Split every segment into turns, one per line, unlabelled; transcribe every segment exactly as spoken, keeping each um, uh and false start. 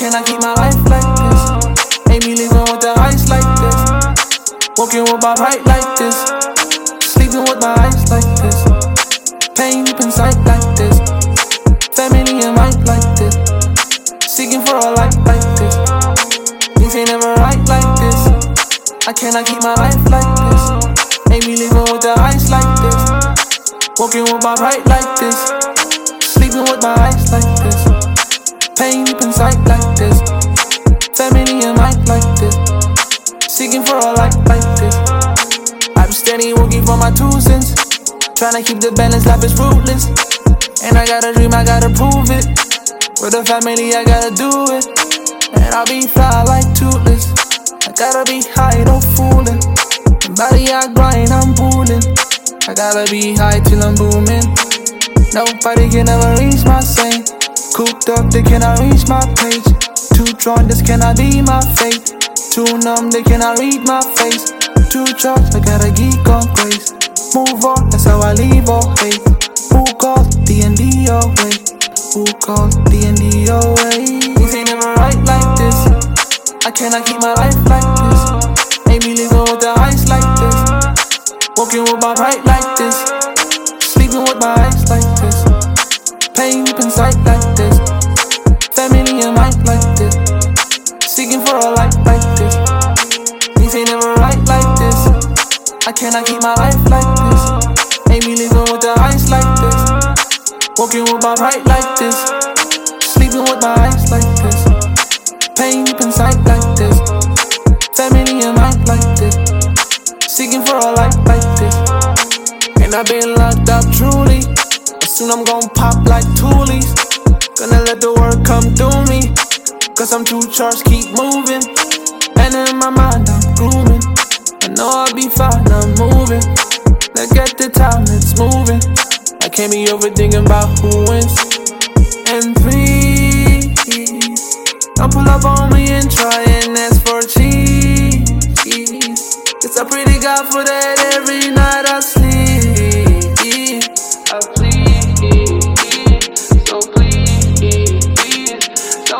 cannot keep my life like this. Ain't me living with the ice like this. Walking with my right like this. Sleeping with my eyes like this. Pain deep inside like this. Family and might like this. Seeking for a life like this. Things ain't never right like this. I cannot keep my life like this. Ain't me living with the ice like this. Walking with my right like this. Sleeping with my eyes like this. Pain deep inside like this. Family and might like this. Seeking for a life like this. I'm steady working for my two cents. Tryna keep the balance, life is ruthless. And I got a dream, I gotta prove it. With the family, I gotta do it. And I'll be fly like toothless. I gotta be high, no fooling. Body I grind, I'm pulling. I gotta be high till I'm booming. Nobody can ever reach my same. Cooped up, they cannot reach my page. Too drawn, this cannot be my fate. Too numb, they cannot read my face. Too charged, I gotta geek on grace. Move on, that's how I leave all hate. Who calls D and D away? Who calls D and D away? Things ain't never right like this. I cannot keep my life like this. Ain't me living with the ice like this. Walking with my right like this. Sleeping with my eyes like this. Pain deep inside like this. Family and might like this. Seeking for a life like this. Things ain't never right like this. I cannot keep my life like this. Ain't me living with the ice like this. Walking with my right like this. Sleeping with my eyes like this. Pain deep inside like this. Family and might like this. Seeking for a life like this. And I've been locked up truly. But soon I'm gon' pop like toolies. Gonna let the work come through me. Cause I'm too charged, keep moving. And in my mind I'm grooving. I know I'll be fine, I'm moving. Look at the time, it's moving. I can't be overthinking about who wins. And please, don't pull up on me and try and ask for cheese. Cause I pray to God for that every night I sleep. I plead, so please, so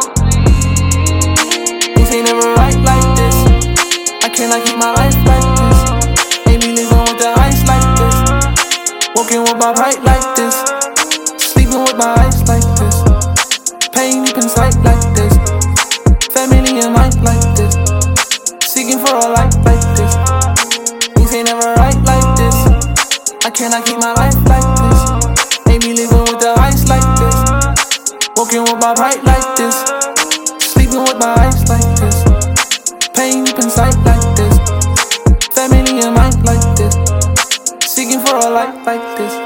please. Things ain't never right like this. I cannot keep my life like this. Ain't me living with the ice like this. Walking with my right like this. Sleeping with my eyes like this. Pain deep inside like this. Family and might like this. Seeking for a life like this. Things ain't never right like this. I cannot keep my life like this. Ain't me living with the ice like this. Walking with my right like this. Sleeping with my eyes like this. Pain deep inside like this. Family and might like this. Seeking for a life like this.